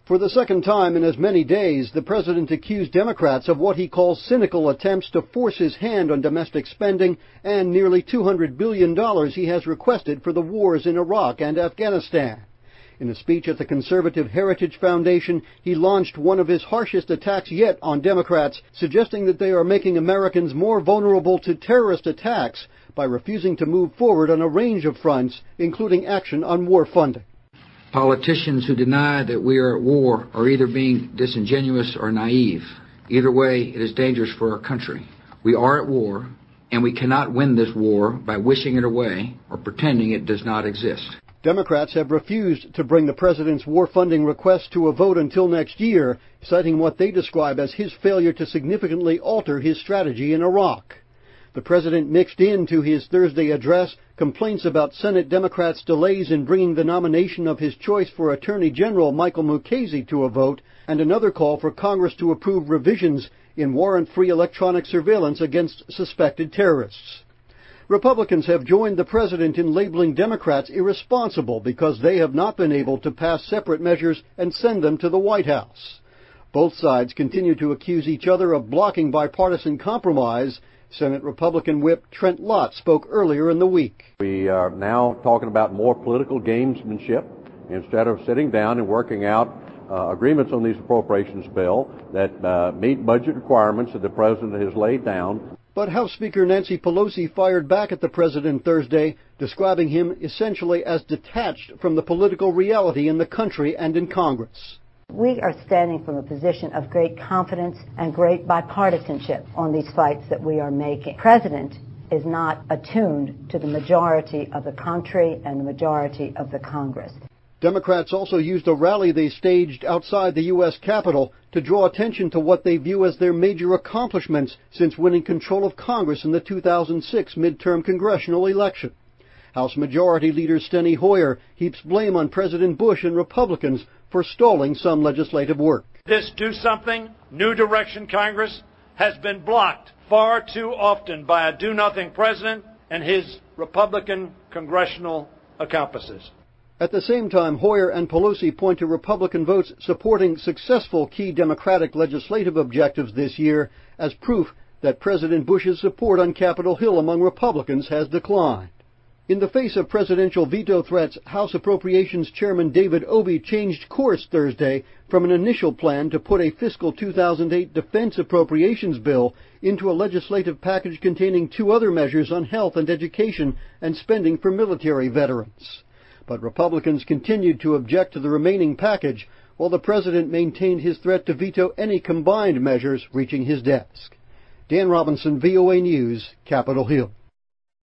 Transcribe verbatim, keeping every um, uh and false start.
For the second time in as many days, the president accused Democrats of what he calls cynical attempts to force his hand on domestic spending and nearly two hundred billion dollars he has requested for the wars in Iraq and Afghanistan. In a speech at the Conservative Heritage Foundation, he launched one of his harshest attacks yet on Democrats, suggesting that they are making Americans more vulnerable to terrorist attacks by refusing to move forward on a range of fronts, including action on war funding. Politicians who deny that we are at war are either being disingenuous or naive. Either way, it is dangerous for our country. We are at war, and we cannot win this war by wishing it away or pretending it does not exist. Democrats have refused to bring the president's war funding request to a vote until next year, citing what they describe as his failure to significantly alter his strategy in Iraq. The president mixed into his Thursday address complaints about Senate Democrats' delays in bringing the nomination of his choice for Attorney General Michael Mukasey to a vote, and another call for Congress to approve revisions in warrant-free electronic surveillance against suspected terrorists. Republicans have joined the president in labeling Democrats irresponsible because they have not been able to pass separate measures and send them to the White House. Both sides continue to accuse each other of blocking bipartisan compromise. Senate Republican Whip Trent Lott spoke earlier in the week. We are now talking about more political gamesmanship instead of sitting down and working out uh, agreements on these appropriations bill that uh, meet budget requirements that the president has laid down. But House Speaker Nancy Pelosi fired back at the president Thursday, describing him essentially as detached from the political reality in the country and in Congress. We are standing from a position of great confidence and great bipartisanship on these fights that we are making. The president is not attuned to the majority of the country and the majority of the Congress. Democrats also used a rally they staged outside the U S Capitol to draw attention to what they view as their major accomplishments since winning control of Congress in the two thousand six midterm congressional election. House Majority Leader Steny Hoyer heaps blame on President Bush and Republicans for stalling some legislative work. This Do Something, New Direction Congress has been blocked far too often by a do-nothing president and his Republican congressional accomplices. At the same time, Hoyer and Pelosi point to Republican votes supporting successful key Democratic legislative objectives this year as proof that President Bush's support on Capitol Hill among Republicans has declined. In the face of presidential veto threats, House Appropriations Chairman David Obey changed course Thursday from an initial plan to put a fiscal two thousand eight defense appropriations bill into a legislative package containing two other measures on health and education and spending for military veterans. But Republicans continued to object to the remaining package, while the president maintained his threat to veto any combined measures reaching his desk. Dan Robinson, V O A News, Capitol Hill.